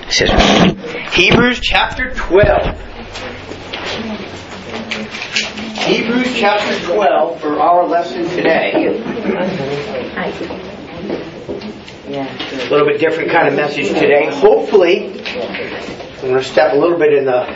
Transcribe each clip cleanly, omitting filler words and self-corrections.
It says Hebrews chapter 12. Hebrews chapter 12 for our lesson today. A little bit different kind of message today. Hopefully, I'm going to step a little bit in the,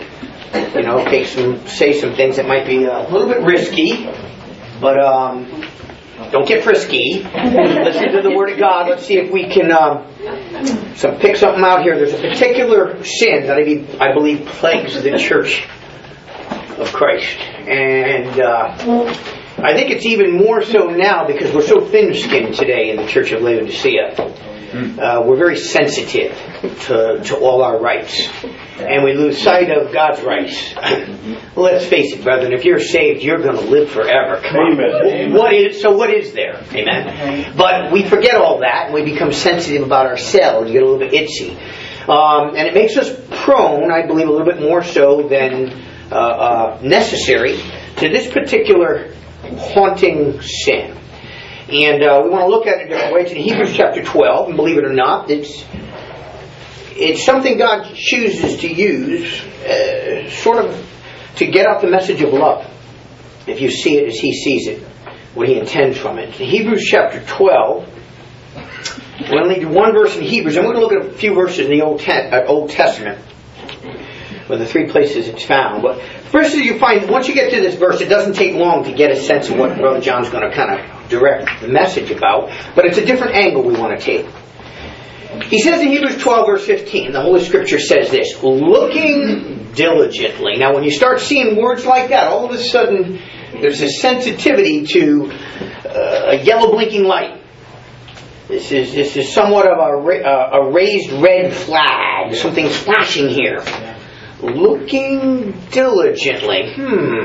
say some things that might be a little bit risky, but don't get frisky. Listen to the Word of God. Let's see if we can pick something out here. There's a particular sin that I believe plagues the Church of Christ, and I think it's even more so now because we're so thin-skinned today in the Church of Laodicea. We're very sensitive to all our rights, and we lose sight of God's rights. Let's face it, brethren, if you're saved, you're going to live forever. Come on. Amen. What is there? Amen. But we forget all that, and we become sensitive about ourselves, get a little bit itchy. And it makes us prone, I believe, a little bit more so than necessary to this particular haunting sin. And we want to look at it a different way. It's in Hebrews chapter 12, and believe it or not, it's something God chooses to use sort of to get out the message of love. If you see it as He sees it, what He intends from it. In Hebrews chapter 12, we're going to lead to one verse in Hebrews, and we're going to look at a few verses in the Old Testament, or the three places it's found. But first, you find, once you get to this verse, it doesn't take long to get a sense of what Brother John's going to kind of direct the message about, but it's a different angle we want to take. He says in Hebrews 12 verse 15, the Holy Scripture says this, looking diligently. Now when you start seeing words like that, all of a sudden there's a sensitivity to a yellow blinking light. This is somewhat of a raised red flag. Something's flashing here. Looking diligently.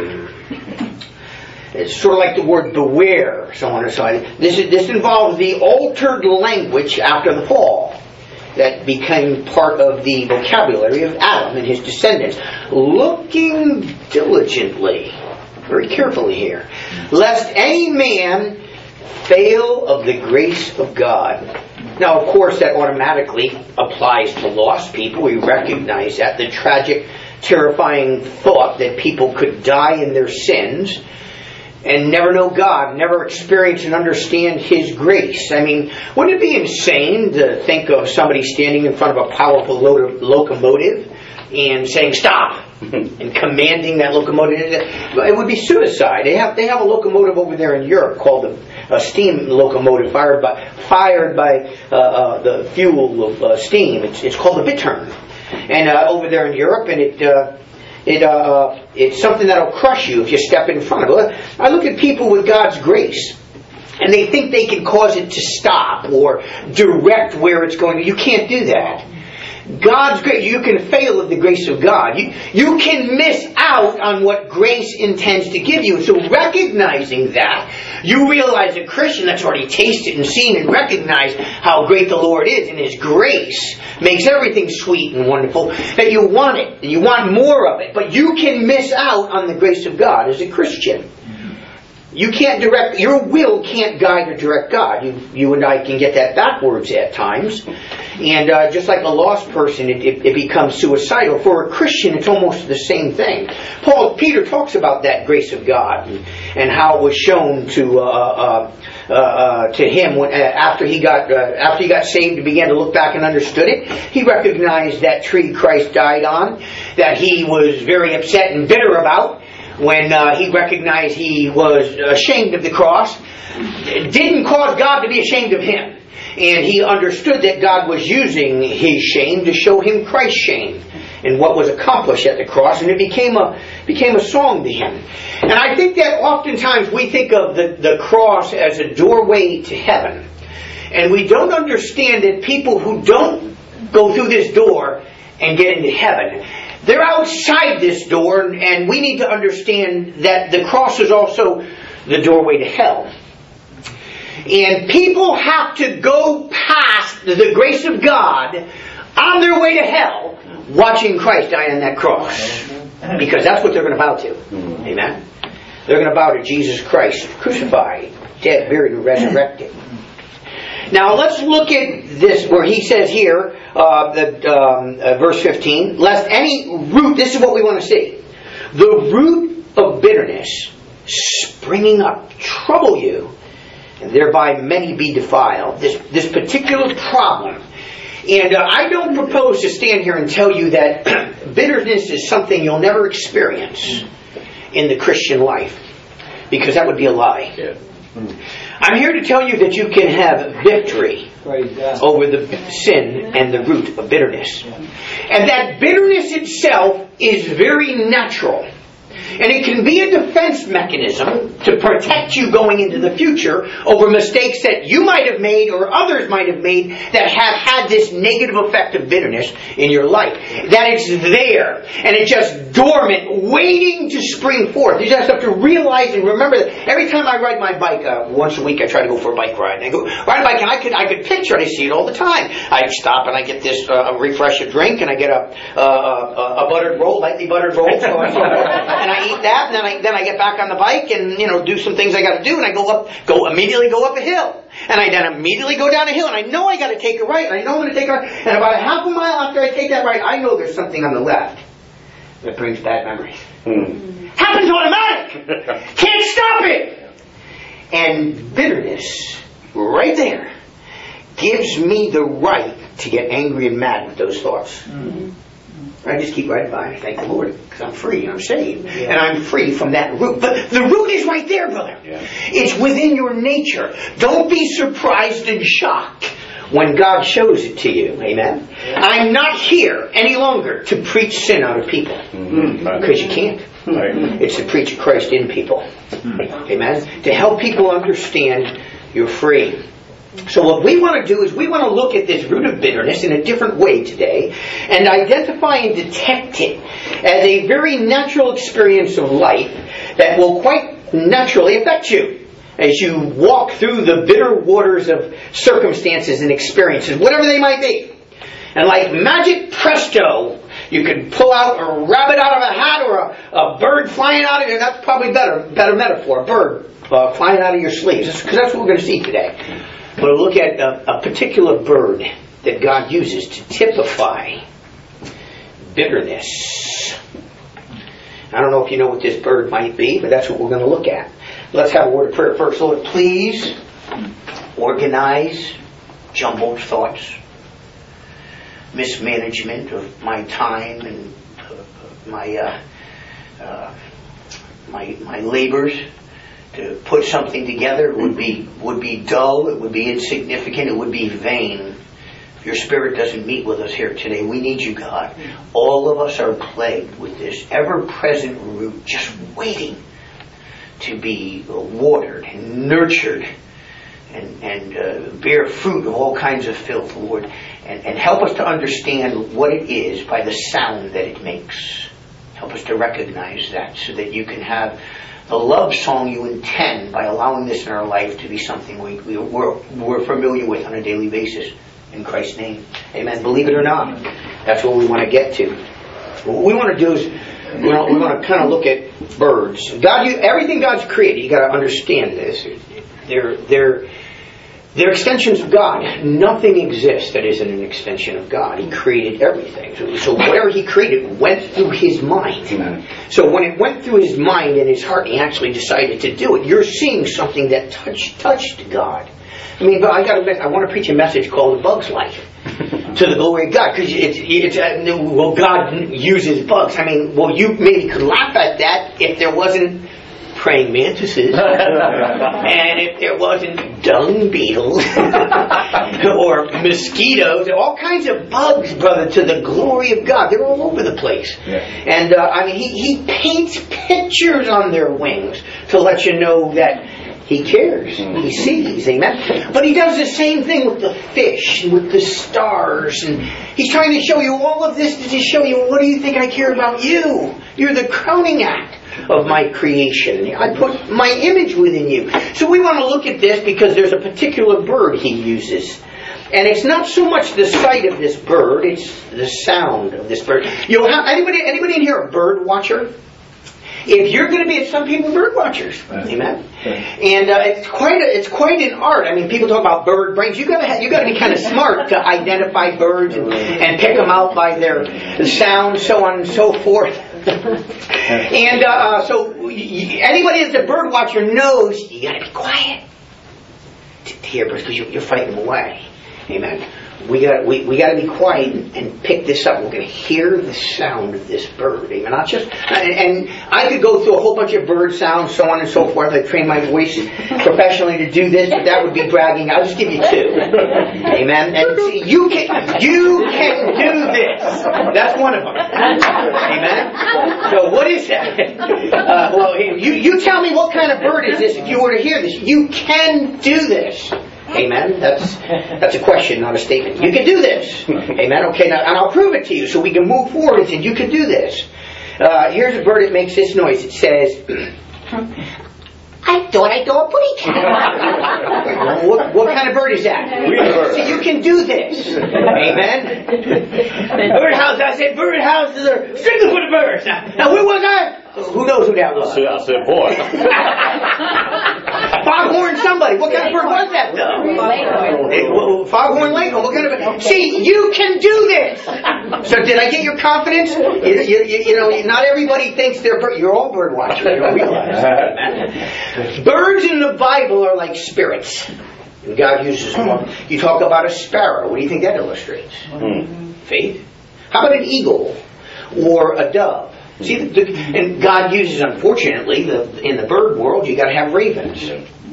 It's sort of like the word beware, so on and so on. This involves the altered language after the fall that became part of the vocabulary of Adam and his descendants. Looking diligently, very carefully here, lest any man fail of the grace of God. Now, of course, that automatically applies to lost people. We recognize that. The tragic, terrifying thought that people could die in their sins and never know God, never experience and understand His grace. I mean, wouldn't it be insane to think of somebody standing in front of a powerful locomotive and saying, stop, and commanding that locomotive? It would be suicide. They have a locomotive over there in Europe called a steam locomotive fired by the fuel of steam. It's called the bittern. And over there in Europe, and it's something that'll crush you if you step in front of it. I look at people with God's grace, and they think they can cause it to stop or direct where it's going. You can't do that. God's grace, you can fail of the grace of God. You can miss out on what grace intends to give you. So recognizing that, you realize a Christian that's already tasted and seen and recognized how great the Lord is, and His grace makes everything sweet and wonderful, that you want it, and you want more of it. But you can miss out on the grace of God as a Christian. You can't direct, your will can't guide or direct God. You and I can get that backwards at times. And just like a lost person, it becomes suicidal. For a Christian, it's almost the same thing. Peter talks about that grace of God and how it was shown to him after he got saved and began to look back and understood it. He recognized that tree Christ died on, that he was very upset and bitter about. When he recognized he was ashamed of the cross, it didn't cause God to be ashamed of him. And he understood that God was using his shame to show him Christ's shame and what was accomplished at the cross. And it became a song to him. And I think that oftentimes we think of the cross as a doorway to heaven. And we don't understand that people who don't go through this door and get into heaven, they're outside this door, and we need to understand that the cross is also the doorway to hell. And people have to go past the grace of God on their way to hell, watching Christ die on that cross. Because that's what they're going to bow to. Amen? They're going to bow to Jesus Christ, crucified, dead, buried, and resurrected. Now let's look at this where he says here, verse 15, lest any root, this is what we want to see. The root of bitterness springing up trouble you, and thereby many be defiled. This particular problem. And I don't propose to stand here and tell you that bitterness is something you'll never experience in the Christian life, because that would be a lie. Yeah. I'm here to tell you that you can have victory over the sin and the root of bitterness. And that bitterness itself is very natural. And it can be a defense mechanism to protect you going into the future over mistakes that you might have made or others might have made that have had this negative effect of bitterness in your life. That it's there and it's just dormant, waiting to spring forth. You just have to realize and remember that every time I ride my bike, once a week I try to go for a bike ride. And I go ride a bike and I could picture it. I see it all the time. I stop and I get this refresher drink and I get a buttered roll, lightly buttered roll, and I eat that, and then I get back on the bike and do some things I got to do, and I immediately go up a hill, and I then immediately go down a hill, and I know I got to take a right, and I know I'm going to take a right, and about a half a mile after I take that right, I know there's something on the left that brings bad memories. Happens automatic. Can't stop it. And bitterness, right there, gives me the right to get angry and mad with those thoughts. I just keep riding by and thank the Lord because I'm free and I'm saved. And I'm free from that root. But the root is right there, brother. Yeah. It's within your nature. Don't be surprised and shocked when God shows it to you. Amen? Yeah. I'm not here any longer to preach sin out of people. Because you can't. It's to preach Christ in people. Amen? To help people understand you're free. So what we want to do is we want to look at this root of bitterness in a different way today and identify and detect it as a very natural experience of life that will quite naturally affect you as you walk through the bitter waters of circumstances and experiences, whatever they might be. And like magic presto, you can pull out a rabbit out of a hat or a bird flying out of your, that's probably better metaphor, a bird flying out of your sleeves, because that's what we're going to see today. We'll look at a particular bird that God uses to typify bitterness. I don't know if you know what this bird might be, but that's what we're going to look at. Let's have a word of prayer first. Lord, please organize jumbled thoughts, mismanagement of my time and my labors. To put something together would be dull, it would be insignificant, it would be vain. If your Spirit doesn't meet with us here today, we need you, God. All of us are plagued with this ever-present root, just waiting to be watered and nurtured and bear fruit of all kinds of filth, Lord. And help us to understand what it is by the sound that it makes. Help us to recognize that so that you can have the love song you intend by allowing this in our life to be something we're familiar with on a daily basis. In Christ's name. Amen. Believe it or not, that's what we want to get to. What we want to do is we want to kind of look at birds. Everything God's created, you got to understand this. They're extensions of God. Nothing exists that isn't an extension of God. He created everything. So whatever He created went through His mind. Amen. So when it went through His mind and His heart, He actually decided to do it. You're seeing something that touched God. I mean, I want to preach a message called "A Bug's Life" to the glory of God, because well, God uses bugs. I mean, well, you maybe could laugh at that if there wasn't praying mantises, and if there wasn't dung beetles or mosquitoes, all kinds of bugs, brother, to the glory of God. They're all over the place. Yeah. And I mean, he paints pictures on their wings to let you know that He cares. He sees. Amen. But He does the same thing with the fish and with the stars. And He's trying to show you all of this to show you, what do you think I care about you? You're the crowning act of my creation. I put my image within you. So we want to look at this because there's a particular bird He uses. And it's not so much the sight of this bird, it's the sound of this bird. You'll have anybody in here a bird watcher? If you're going to be, some people are bird watchers, amen. And it's quite an art. I mean, people talk about bird brains. You got to be kind of smart to identify birds and pick them out by their sound, so on and so forth. And so anybody that's a bird watcher knows you got to be quiet to hear birds because you're fighting them away, amen. We got to be quiet and pick this up. We're going to hear the sound of this bird. Amen. Not just, and I could go through a whole bunch of bird sounds, so on and so forth. I train my voice professionally to do this, but that would be bragging. I'll just give you 2. Amen. And see, you can do this. That's one of them. Amen. So what is that? Well, you tell me what kind of bird is this if you were to hear this. You can do this. Amen. That's a question, not a statement. You can do this. Amen. Okay, now, and I'll prove it to you so we can move forward and say, you can do this. Here's a bird that makes this noise. It says, I thought I saw a pretty cat. What kind of bird is that? So you can do this. Amen. Birdhouse, I said birdhouses are strictly for the birds. Now where was I? Who knows who that was? I said, boy. Foghorn somebody. What kind of bird was that though? Foghorn Leghorn. What kind of? See, you can do this. So did I get your confidence? You know, not everybody thinks they're bird. You're all bird watchers. You don't realize. Birds in the Bible are like spirits. And God uses them. You talk about a sparrow. What do you think that illustrates? Faith. How about an eagle or a dove? See, and God uses, unfortunately, in the bird world, you got to have ravens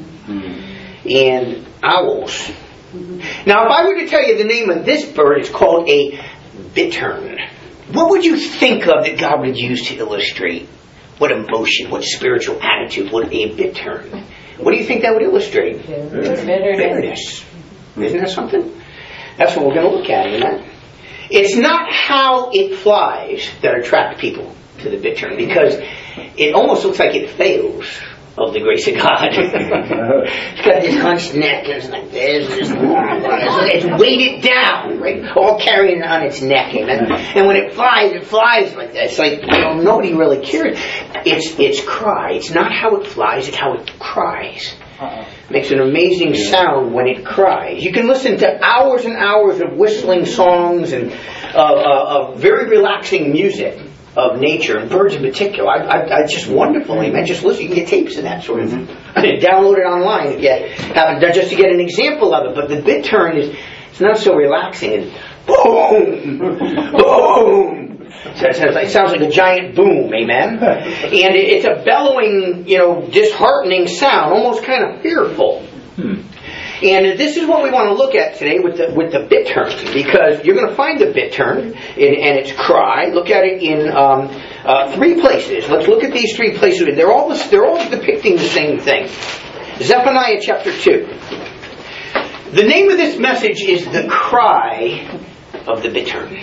and owls. Now, if I were to tell you the name of this bird, it's called a bittern. What would you think of that God would use to illustrate what emotion, what spiritual attitude would a bittern? What do you think that would illustrate? Bitterness. Isn't that something? That's what we're going to look at, isn't it? It's not how it flies that attracts people to the bittern, because it almost looks like it fails of the grace of God. It's got this hunched neck, and it's like this, it's weighted down, right? All carrying on its neck, and when it flies like that. It's like, nobody really cares. It's cry. It's not how it flies, it's how it cries. It makes an amazing sound when it cries. You can listen to hours and hours of whistling songs and of very relaxing music of nature, and birds in particular. I just wonderful. Amen. Just listen. You can get tapes of that sort of thing. Download it online to just to get an example of it. But the bittern it's not so relaxing. It's boom, boom. So it sounds like a giant boom. Amen. And it's a bellowing, disheartening sound, almost kind of fearful. And this is what we want to look at today with the bittern, because you're going to find the bittern and its cry. Look at it in 3 places. Let's look at these 3 places. They're all depicting the same thing. Zephaniah chapter 2. The name of this message is The Cry of the Bittern.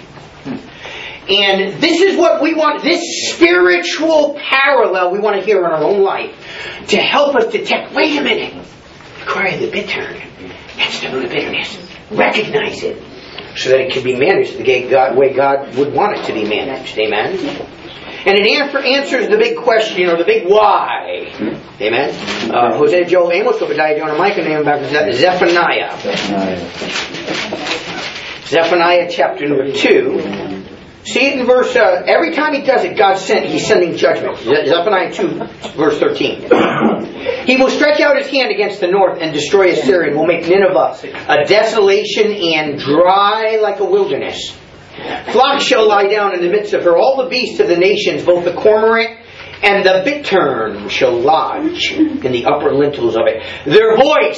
And this is what we want, this spiritual parallel we want to hear in our own life to help us detect, wait a minute, the cry of the bittern, that's the root of bitterness. Recognize it so that it can be managed the way God would want it to be managed. Amen? And it answers the big question, the big why. Amen? Hosea, Joel, Amos, Obadiah, Jonah, Micah, Nahum, Zephaniah. Zephaniah chapter number 2. See it in verse, every time he does it, he's sending judgment. Zephaniah 2, verse 13. He will stretch out his hand against the north and destroy Assyria, and will make Nineveh a desolation and dry like a wilderness. Flocks shall lie down in the midst of her. All the beasts of the nations, both the cormorant and the bittern, shall lodge in the upper lintels of it. Their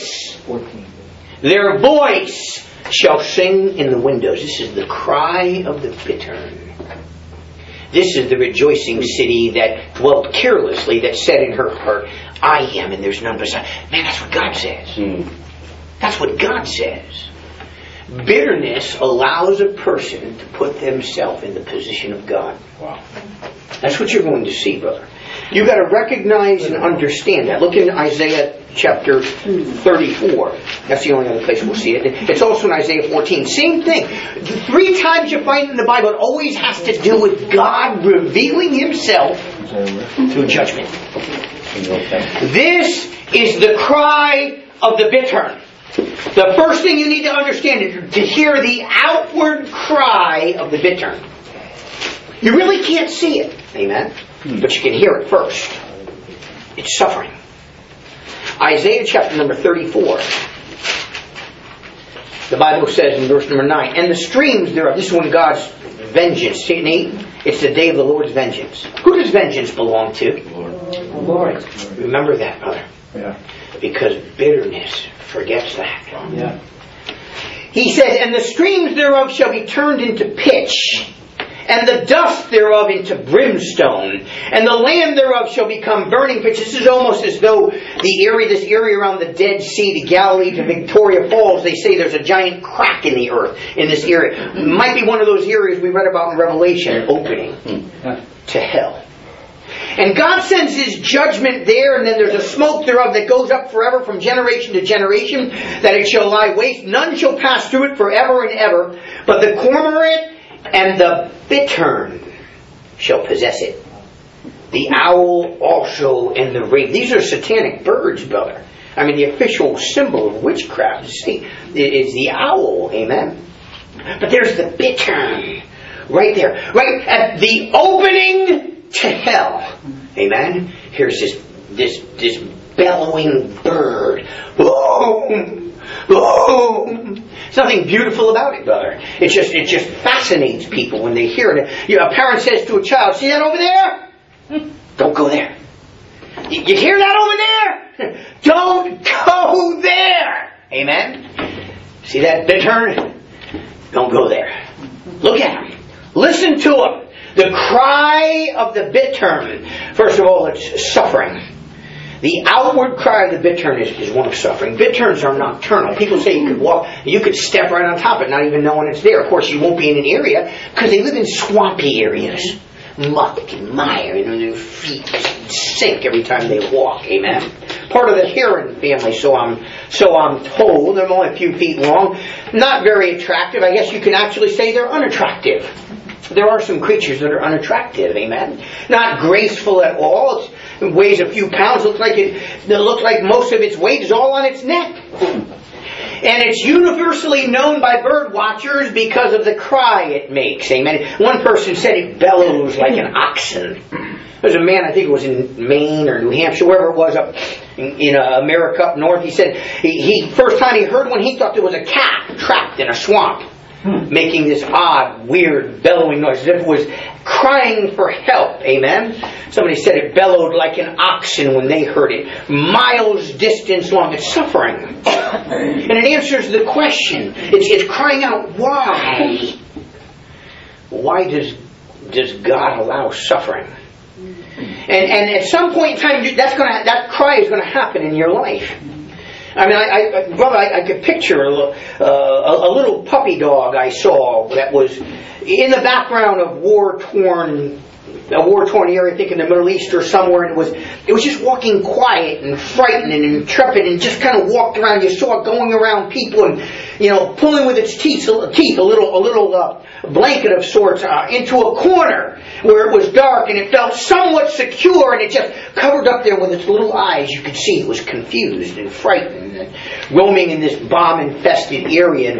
voice shall sing in the windows. This is the cry of the bittern. This is the rejoicing city that dwelt carelessly, that said in her heart, I am, and there's none beside. Man, that's what God says. That's what God says. Bitterness allows a person to put themselves in the position of God. Wow. That's what you're going to see, brother. You've got to recognize and understand that. Look in Isaiah chapter 34. That's the only other place we'll see it. It's also in Isaiah 14. Same thing. 3 times you find in the Bible, it always has to do with God revealing Himself through judgment. This is the cry of the bittern. The first thing you need to understand is to hear the outward cry of the bittern. You really can't see it. Amen? But you can hear it first. It's suffering. Isaiah chapter number 34. The Bible says in verse number 9, and the streams thereof, this is when God's vengeance. See, it's the day of the Lord's vengeance. Who does vengeance belong to? The Lord. Remember that, brother. Yeah. Because bitterness forgets that. Yeah. He says, and the streams thereof shall be turned into pitch, and the dust thereof into brimstone, and the land thereof shall become burning pitch. This is almost as though this area around the Dead Sea, the Galilee to Victoria Falls, they say there's a giant crack in the earth in this area. It might be one of those areas we read about in Revelation, opening to hell. And God sends His judgment there, and then there's a smoke thereof that goes up forever from generation to generation, that it shall lie waste. None shall pass through it forever and ever, but the cormorant and the bittern shall possess it. The owl also and the raven. These are satanic birds, brother. I mean, the official symbol of witchcraft is the owl. Amen? But there's the bittern right there. Right at the opening to hell. Amen? Here's this bellowing bird. Boom! Boom! There's nothing beautiful about it, brother. It just fascinates people when they hear it. A parent says to a child, see that over there? Don't go there. You hear that over there? Don't go there. Amen? See that bittern? Don't go there. Look at him. Listen to him. The cry of the bittern. First of all, it's suffering. The outward cry of the bittern is one of suffering. Bitterns are nocturnal. People say you could step right on top of it, not even knowing it's there. Of course, you won't be in an area because they live in swampy areas. Muck and mire, and their feet sink every time they walk. Amen. Part of the heron family, so I'm told. They're only a few feet long. Not very attractive. I guess you can actually say they're unattractive. There are some creatures that are unattractive, amen. Not graceful at all. It weighs a few pounds. Looks like most of its weight is all on its neck. And it's universally known by bird watchers because of the cry it makes, amen. One person said it bellows like an oxen. There's a man, I think it was in Maine or New Hampshire, wherever it was up in America up north. He said he first time he heard one, he thought there was a cat trapped in a swamp. Making this odd, weird, bellowing noise as if it was crying for help. Amen? Somebody said it bellowed like an oxen when they heard it. Miles distance long. It's suffering. And it answers the question. It's crying out, why? Why does God allow suffering? And at some point in time, that cry is going to happen in your life. I mean, I could picture a little puppy dog I saw that was in the background of a war-torn area, I think in the Middle East or somewhere, and it was just walking quiet and frightened and intrepid and just kind of walked around. You saw it going around people and, pulling with its teeth a little blanket of sorts into a corner where it was dark and it felt somewhat secure, and it just covered up there with its little eyes. You could see it was confused and frightened and roaming in this bomb-infested area,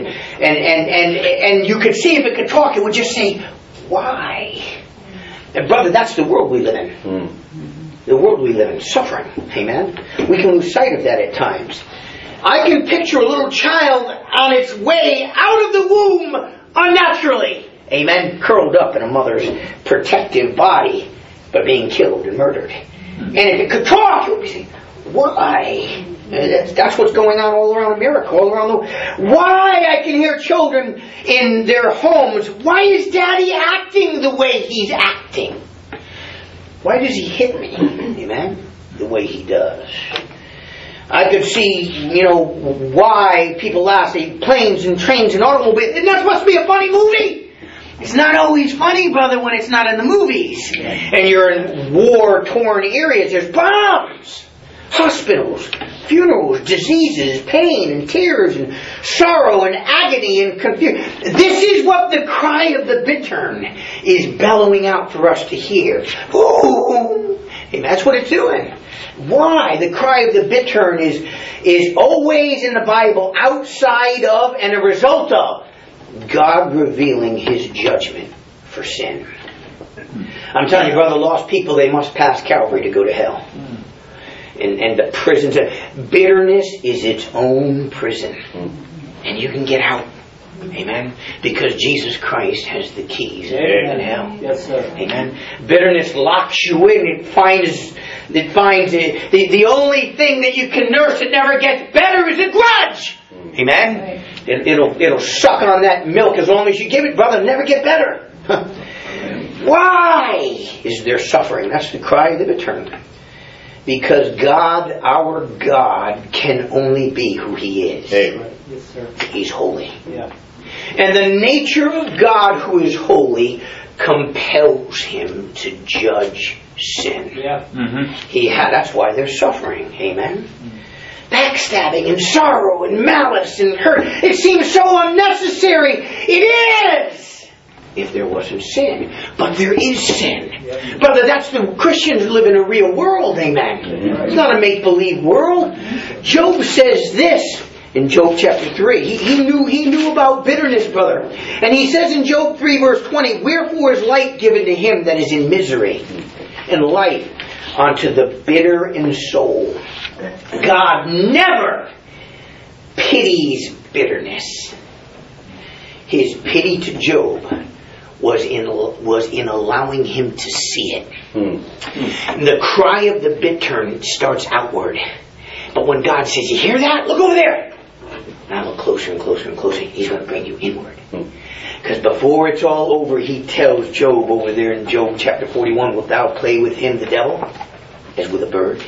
and you could see if it could talk, it would just say, why? And brother, that's the world we live in. The world we live in, suffering. Amen? We can lose sight of that at times. I can picture a little child on its way out of the womb unnaturally. Amen? Curled up in a mother's protective body, but being killed and murdered. And if it could talk, it would say, why? That's what's going on all around America, all around the world. Why I can hear children in their homes, why is Daddy acting the way he's acting? Why does he hit me? Amen? The way he does. I could see, why people laugh. Say planes and trains and automobiles. And that must be a funny movie. It's not always funny, brother, when it's not in the movies. And you're in war-torn areas. There's bombs, hospitals, funerals, diseases, pain and tears and sorrow and agony and confusion. This is what the cry of the bittern is bellowing out for us to hear. Ooh. And that's what it's doing. Why? The cry of the bittern is always in the Bible outside of and a result of God revealing His judgment for sin. I'm telling you, brother, lost people, they must pass Calvary to go to hell. And the prisons. Bitterness is its own prison. And you can get out. Amen. Because Jesus Christ has the keys to hell. Yes, sir. Amen. Bitterness locks you in. It finds the only thing that you can nurse that never gets better is a grudge. Amen. It'll suck on that milk as long as you give it, brother. Never get better. Why is there suffering? That's the cry of the bittern. Because God, our God, can only be who He is. Yes, sir. He's holy. Yeah. And the nature of God, who is holy, compels Him to judge sin. Yeah. That's why there's suffering. Amen. Backstabbing and sorrow and malice and hurt. It seems so unnecessary. It is! If there wasn't sin. But there is sin. Brother, that's the Christians live in a real world. Amen. It's not a make-believe world. Job says this in Job chapter 3. He knew about bitterness, brother. And he says in Job 3 verse 20, "Wherefore is light given to him that is in misery, and life unto the bitter in soul." God never pities bitterness. His pity to Job was in allowing him to see it. The cry of the bittern starts outward. But when God says, "You hear that? Look over there." Now look closer and closer and closer. He's going to bring you inward. Because before it's all over, He tells Job over there in Job chapter 41, "Wilt thou play with him, the devil, as with a bird?"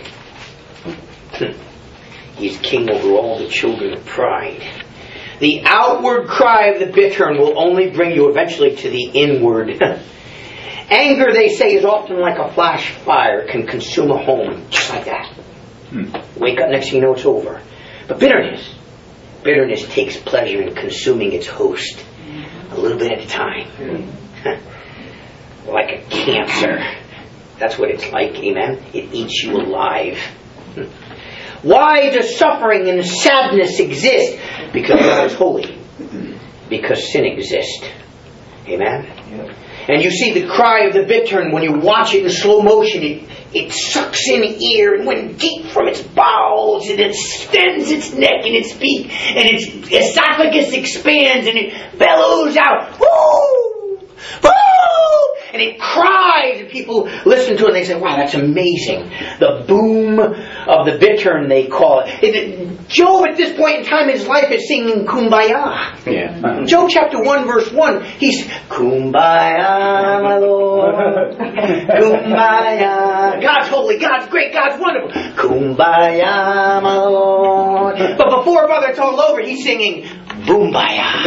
He's king over all the children of pride. The outward cry of the bittern will only bring you eventually to the inward. Anger, they say, is often like a flash fire, can consume a home, just like that. Wake up, next thing you know, it's over. But bitterness takes pleasure in consuming its host, a little bit at a time. Like a cancer. That's what it's like, amen? It eats you alive. Why does suffering and sadness exist? Because God is holy. Because sin exists. Amen? And you see the cry of the bittern, when you watch it in slow motion, it sucks in ear and went deep from its bowels, and it extends its neck and its beak, and its esophagus expands and it bellows out. Woo! Woo! And it cries, and people listen to it and they say, "Wow, that's amazing." The boom of the bittern, they call it. Job at this point in time in his life is singing Kumbaya. Yeah. Job chapter 1 verse 1, he's Kumbaya, my Lord. Kumbaya. God's holy, God's great, God's wonderful. Kumbaya, my Lord. But before, brother, it's all over, he's singing Boombaya.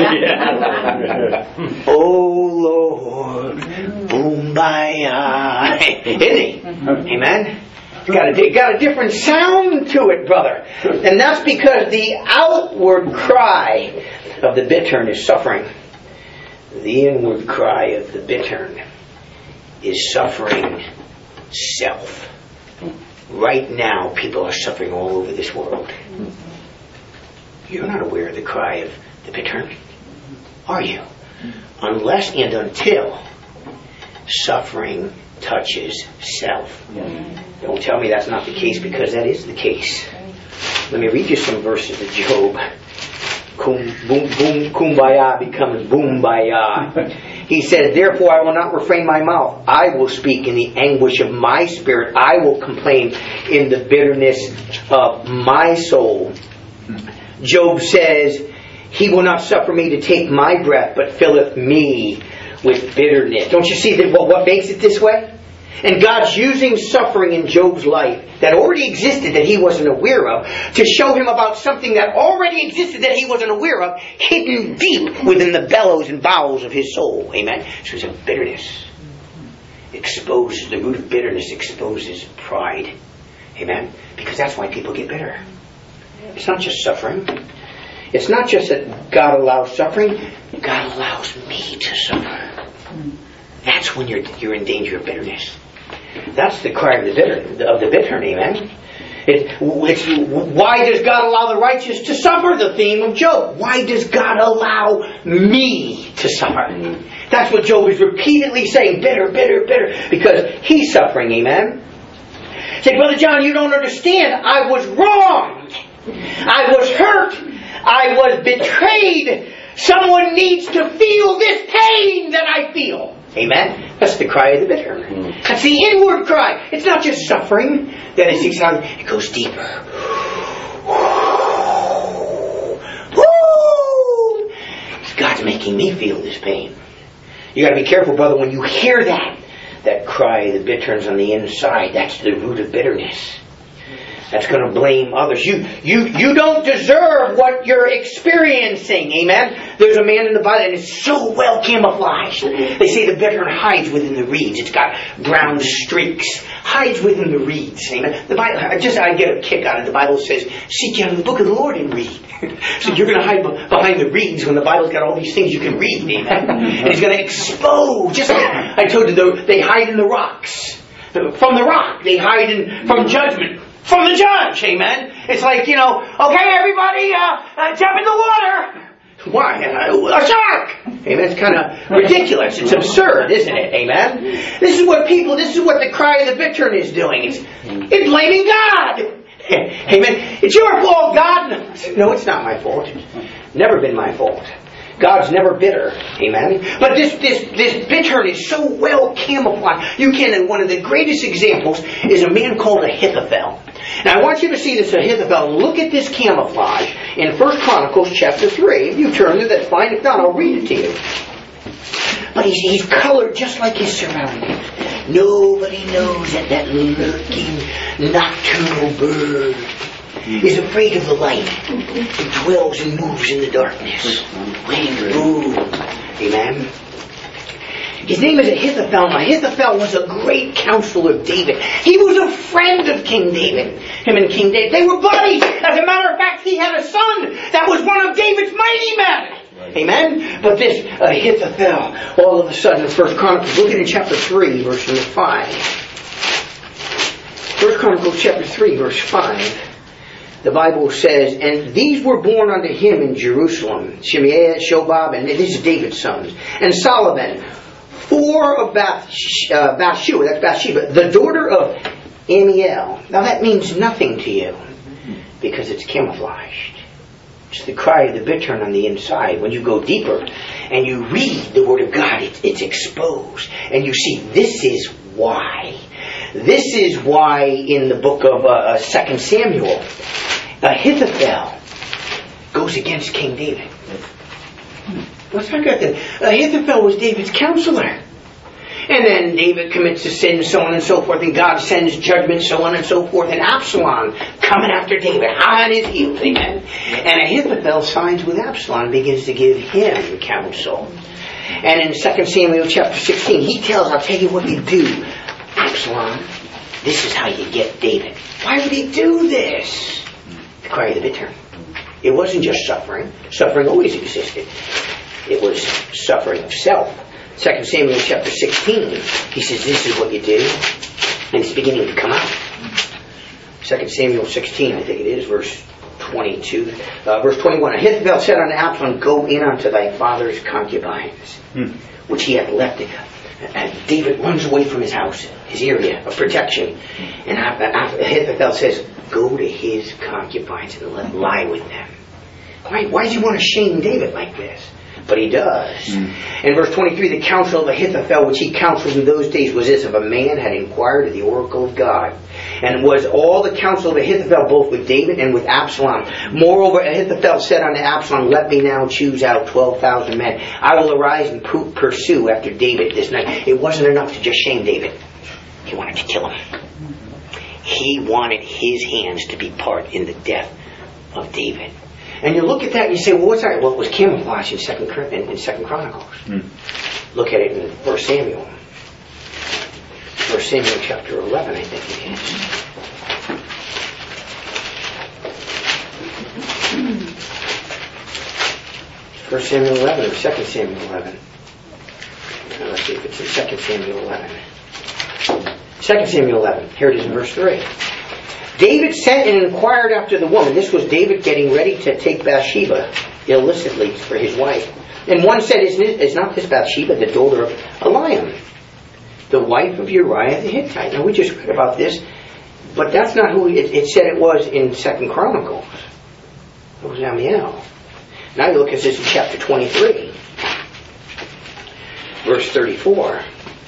Oh Lord, Boombaya. Isn't he? Amen? It's got a different sound to it, brother. And that's because the outward cry of the bittern is suffering. The inward cry of the bittern is suffering self. Right now, people are suffering all over this world. You're not aware of the cry of the bittern, are you? Unless and until suffering touches self. Don't tell me that's not the case, because that is the case. Let me read you some verses of Job. Kumbaya becomes boombaya. He says, "Therefore I will not refrain my mouth. I will speak in the anguish of my spirit. I will complain in the bitterness of my soul." Job says, "He will not suffer me to take my breath, but filleth me with bitterness." Don't you see that what makes it this way? And God's using suffering in Job's life that already existed that he wasn't aware of to show him about something that already existed that he wasn't aware of, hidden deep within the bellows and bowels of his soul. Amen? So it's a bitterness. Exposes, the root of bitterness exposes pride. Amen? Because that's why people get bitter. It's not just suffering. It's not just that God allows suffering. God allows me to suffer. That's when you're in danger of bitterness. That's the cry of the bitter, amen? It's why does God allow the righteous to suffer? The theme of Job. Why does God allow me to suffer? That's what Job is repeatedly saying. Bitter, bitter, bitter. Because he's suffering, amen? Say, Brother John, you don't understand. I was wrong. I was hurt. I was betrayed. Someone needs to feel this pain that I feel. Amen? That's the cry of the bitter. That's the inward cry. It's not just suffering that it seeks out. It goes deeper. God's making me feel this pain. You got to be careful, brother, when you hear that cry of the bitterness on the inside. That's the root of bitterness. That's going to blame others. You don't deserve what you're experiencing. Amen? There's a man in the Bible and it's so well camouflaged. They say the bittern hides within the reeds. It's got brown streaks. Hides within the reeds. Amen? The Bible, I get a kick out of it. The Bible says, seek out the book of the Lord and read. So you're going to hide behind the reeds when the Bible's got all these things you can read. Amen? And He's going to expose. Just like I told you, they hide in the rocks. From the rock. They hide from judgment. From the judge, amen? It's like, okay, everybody, jump in the water. Why? A shark! Amen? It's kind of ridiculous. It's absurd, isn't it? Amen? This is what the cry of the bittern is doing. It's blaming God. Amen? It's your fault, God. No, it's not my fault. It's never been my fault. God's never bitter. Amen? But this bittern is so well camouflaged. And one of the greatest examples is a man called Ahithophel. Now I want you to see this Ahithophel. Look at this camouflage in 1 Chronicles chapter 3. If you turn there, that's fine. If not, I'll read it to you. But he's colored just like his surroundings. Nobody knows that lurking nocturnal bird is afraid of the light. It dwells and moves in the darkness. Ooh. Amen. His name is Ahithophel. Ahithophel was a great counselor of David. He was a friend of King David. Him and King David. They were buddies. As a matter of fact, he had a son that was one of David's mighty men. Amen? But this Ahithophel, all of a sudden, in 1 Chronicles, look at it in chapter 3, verse 5. 1 Chronicles chapter 3, verse 5. The Bible says, and these were born unto him in Jerusalem, Shimei, Shobab, and this is David's sons, and Solomon, 4 of Bathsheba, that's Bathsheba, the daughter of Amiel. Now that means nothing to you, because it's camouflaged. It's the cry of the bittern on the inside. When you go deeper and you read the Word of God, it's exposed. And you see, this is why. This is why in the book of 2 Samuel, Ahithophel goes against King David. Let's talk about that. Ahithophel was David's counselor. And then David commits a sin, so on and so forth, and God sends judgment, so on and so forth, and Absalom coming after David, high on his heels, amen. And Ahithophel signs with Absalom and begins to give him counsel. And in 2 Samuel chapter 16, he tells, I'll tell you what you do, Absalom, this is how you get David. Why would he do this? The cry of the bittern. It wasn't just suffering. Suffering always existed. It was suffering of self. 2 Samuel chapter 16, he says, this is what you do. And it's beginning to come out. 2 Samuel 16, I think it is, verse 22. Verse 21, Ahithophel said unto Absalom, go in unto thy father's concubines, which he hath left. And David runs away from his house, his area of protection. And Ahithophel says, go to his concubines and let him lie with them. Why does he want to shame David like this? But he does. In verse 23, the counsel of Ahithophel, which he counseled in those days, was this: if a man had inquired of the oracle of God. And was all the counsel of Ahithophel both with David and with Absalom. Moreover, Ahithophel said unto Absalom, let me now choose out 12,000 men. I will arise and pursue after David this night. It wasn't enough to just shame David. He wanted to kill him. He wanted his hands to be part in the death of David. And you look at that and you say, well, what's that? Well, it was camouflage in Second Chronicles. Look at it in 1 Samuel. 1 Samuel chapter 11, I think it is. 1 Samuel 11 or 2 Samuel 11. Let's see if it's in 2 Samuel 11. 2 Samuel 11. Here it is in verse 3. David sent and inquired after the woman. This was David getting ready to take Bathsheba illicitly for his wife. And one said, is not this Bathsheba the daughter of Eliam, the wife of Uriah the Hittite? Now we just read about this, but that's not who it said it was in 2 Chronicles. It was Amiel. Now you look at this in chapter 23, verse 34.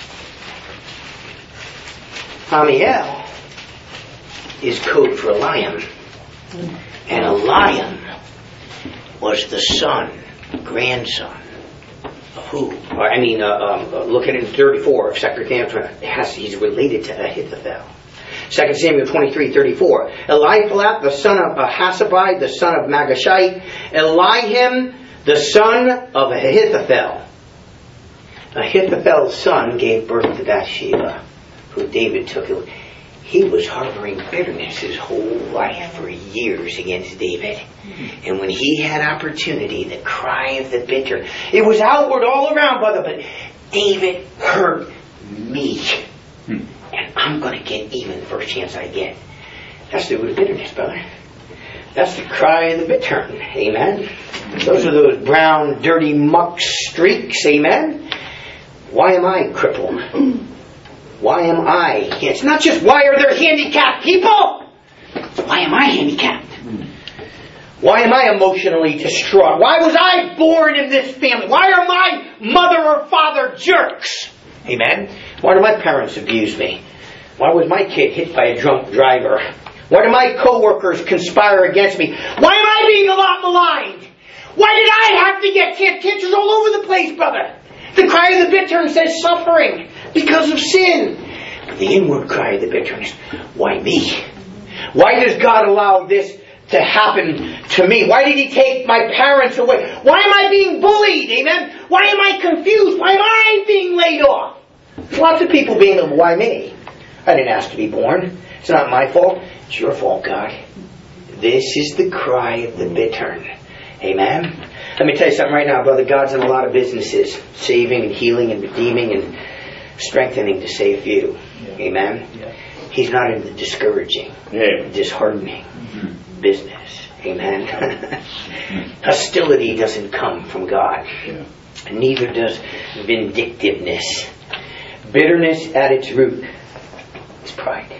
Amiel is code for Eliam. And Eliam was the grandson of who? Look at it in 34 of 2 Samuel. He's related to Ahithophel. 2 Samuel 23:34. Eliphalet, the son of Ahasbai, the son of Magashite. Eliam, the son of Ahithophel. Ahithophel's son gave birth to Bathsheba, who David took. He was harboring bitterness his whole life for years against David. And when he had opportunity, the cry of the bitter, it was outward all around, brother, but David hurt me. And I'm going to get even the first chance I get. That's the root of bitterness, brother. That's the cry of the bitter. Amen. Those are those brown, dirty muck streaks. Amen. Why am I crippled? Why am I? It's not just why are there handicapped people? It's why am I handicapped? Why am I emotionally distraught? Why was I born in this family? Why are my mother or father jerks? Amen. Why do my parents abuse me? Why was my kid hit by a drunk driver? Why do my co-workers conspire against me? Why am I being maligned? Why did I have to get cancers all over the place, brother? The cry of the bitterness says suffering because of sin. But the inward cry of the bitterness, why me? Why does God allow this to happen to me? Why did He take my parents away? Why am I being bullied? Amen? Why am I confused? Why am I being laid off? There's lots of people being, why me? I didn't ask to be born. It's not my fault. It's your fault, God. This is the cry of the bittern. Amen? Let me tell you something right now, brother. God's in a lot of businesses. Saving and healing and redeeming and strengthening to save you. Yeah. Amen? Yeah. He's not in the discouraging, disheartening business. Amen? Hostility doesn't come from God. Yeah. Neither does vindictiveness. Bitterness at its root is pride.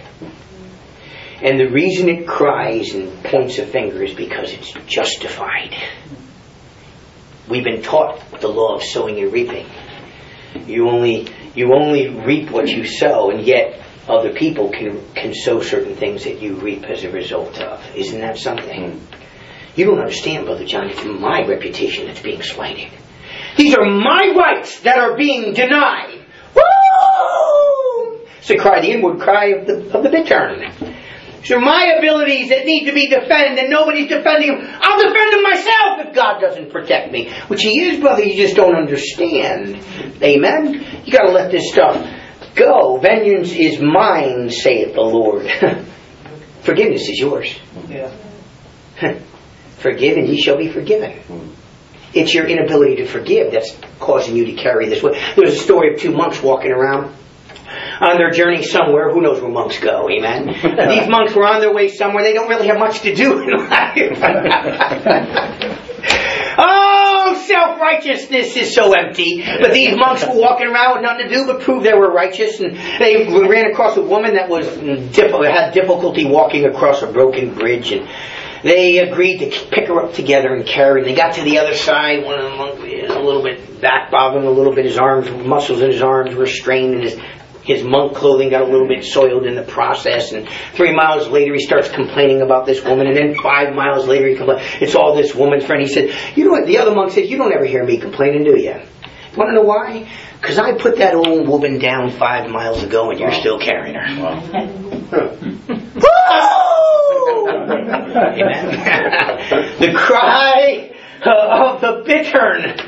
And the reason it cries and points a finger is because it's justified. We've been taught the law of sowing and reaping. You only reap what you sow, and yet other people can sow certain things that you reap as a result of. Isn't that something? You don't understand, Brother John. It's my reputation that's being slighted. These are my rights that are being denied. Woo! It's the cry, the inward cry of the bittern. These are my abilities that need to be defended, and nobody's defending them. I'll defend them myself if God doesn't protect me. Which He is, brother, you just don't understand. Amen? You got to let this stuff go. Vengeance is mine, saith the Lord. Forgiveness is yours. Yeah. Forgive and ye shall be forgiven. It's your inability to forgive that's causing you to carry this weight. There was a story of two monks walking around on their journey somewhere. Who knows where monks go, amen? These monks were on their way somewhere. They don't really have much to do in life. Oh, self-righteousness is so empty. But these monks were walking around with nothing to do but prove they were righteous. And they ran across a woman that had difficulty walking across a broken bridge. And they agreed to pick her up together and carry her. They got to the other side. One of the monks was a little bit back bobbing a little bit. His muscles in his arms were strained, and his monk clothing got a little bit soiled in the process. And 3 miles later, he starts complaining about this woman. And then 5 miles later, he complains, it's all this woman's friend. He said, you know what? The other monk said, you don't ever hear me complaining, do you? Want to know why? Because I put that old woman down 5 miles ago and you're still carrying her. Amen. The cry of the bittern